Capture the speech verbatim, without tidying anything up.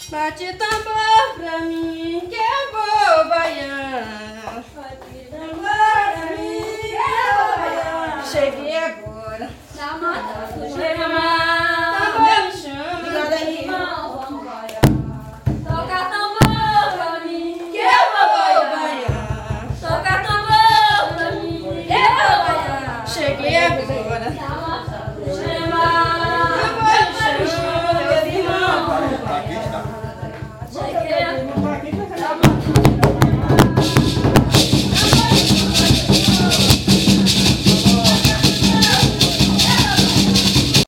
Bate tambor pra mim que eu vou baiano. Bate tambor pra mim que eu vou baiano. Cheguei agora. Tá matando. Chega mais.